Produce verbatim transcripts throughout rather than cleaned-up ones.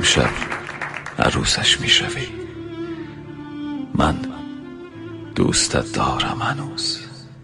امشب عروسش میشوی. من دوستت دارم هنوز،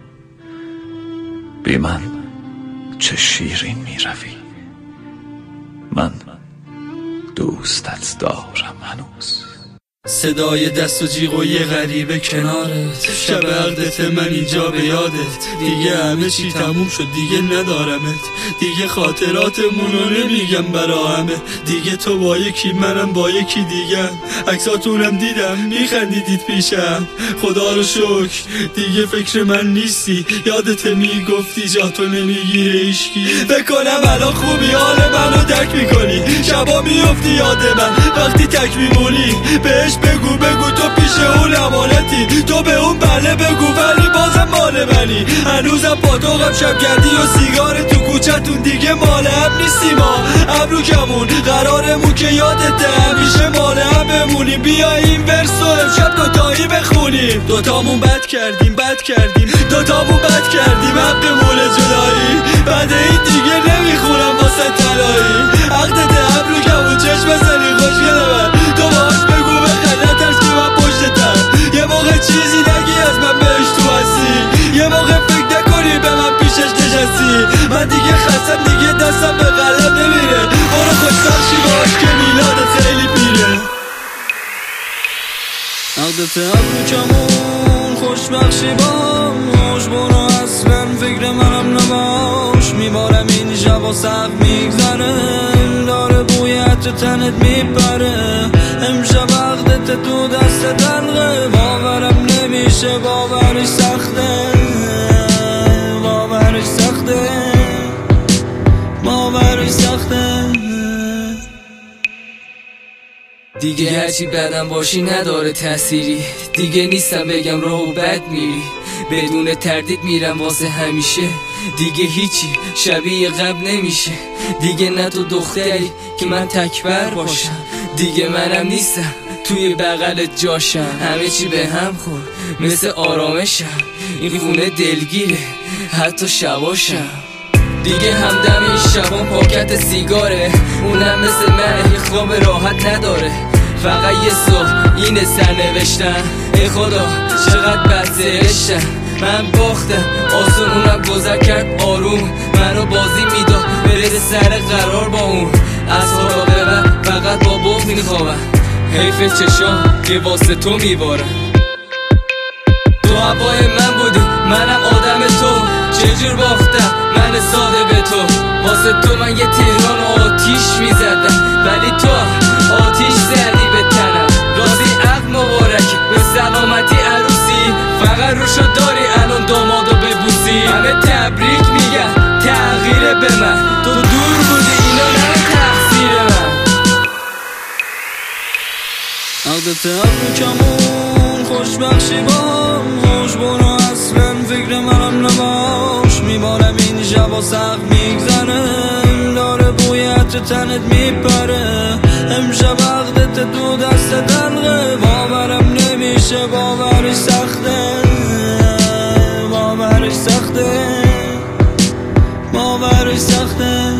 بی من چه شیرین میروی. من دوستت دارم هنوز. صدای دست و جیغ و یه غریبه کنارت، شب عقدت من اینجا به یادت. دیگه همه چی تموم شد، دیگه ندارمت، دیگه خاطراتمونو نمیگم برا همه. دیگه تو با یکی منم با یکی دیگه، عکساتونم دیدم میخندیدید پیشم. خدا رو شکر دیگه فکر من نیستی، یادت میگفتی جاتو نمیگیره ایشکی. فکر کنم الان خوبی حال منو درک میکنی، شبا میفتی یاد من وقتی تک میمونی. بهش بگو بگو تو پیش اون امانتی، تو به اون بله بگو ولی بازم مال منی. هنوزم با تو غم شب گردی و سیگار تو کوچتون، دیگه مال هم نیستی ما ابرو کمون. قرارمون که یادت همیشه مال هم بمونیم. بیا این ورسو امشب دوتایی بخونیم. دوتامون بد کردیم بد کردیم دوتامون بد کردیم، حقمون جدایی. بعد این دیگه نمیخونم واسه طلایی. عقدت ابرو کمون چشم زنی خوشگل من، تو باش بگو بخند نترس که من پشتتم. یه موقع چیزی نگی از من بهش تو هستی، یه موقع فکر نکنی به من پیشش نشستی. من دیگه خستم دیگه دستم به قلب نمیره، برو خوشبخشی باش که میلادت خیلی پیره. عقدت ابرو کمون خوشبخشی باش، برو اصلا فکر منم نباش. میبارم این شب و سخت میگذره، داره بوی عطر تنت میپره. امشب عقدت تو دست دلقه، باورم نمیشه باورش سخته، باورش سخته، باورش سخته. دیگه هرچی بدم باشی نداره تأثیری، دیگه نیستم بگم راهو بد میری. بدون تردید میرم واسه همیشه، دیگه هیچی شبیه قبل نمیشه. دیگه نه تو دختری که من تکبر باشم، دیگه منم نیستم توی بغلت جاشم. همه چی به هم خورد مثل آرامشم، این خونه دلگیره حتی شباشم. دیگه همدم این شبان پاکت سیگاره، اونم مثل من یه خواب راحت نداره. فقط یه صبح اینه سرنوشتن، ای خدا چقدر بدزشتن. من باختم آسون اونم گذر کرد آروم، منو بازی میداد برسه سر قرار با اون. از خوابا به من فقط با بغض میخوابم، حیف چشام که واسه تو میبارم. تو هوای من بودی منم آدم تو، چجور باختم من ساده به تو. واسه تو من یه تهران آتیش میزدم، ولی تو آتیش زدی به تنم. رازی عقد مبارک به سلامتی عروسی، فقط روشو داری الان دامادو ببوسی. همه تبریک میگن تغییر به من، تو دور بودی اینا نه تقصیر من. عقدت ابرو کمون خوشبخشی باش، برو اصلا فکر منم نباش. میبارم این شب و سخت میگذره، داره بوی عطر تنت میپره. امشب عقدت تو دست دلقه، باورم نمیشه باورش سخته، باورش سخته، باورش سخته.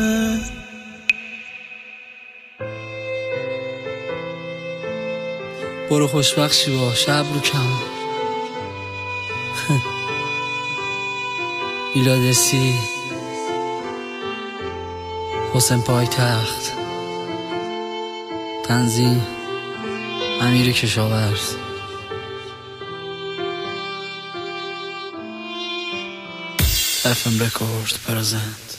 برو خوشبخشی باش ابرو کمون. میلادسی حسین پایتخت، تنظیم امیر کشاورز. اف ام رکورد پرزنت.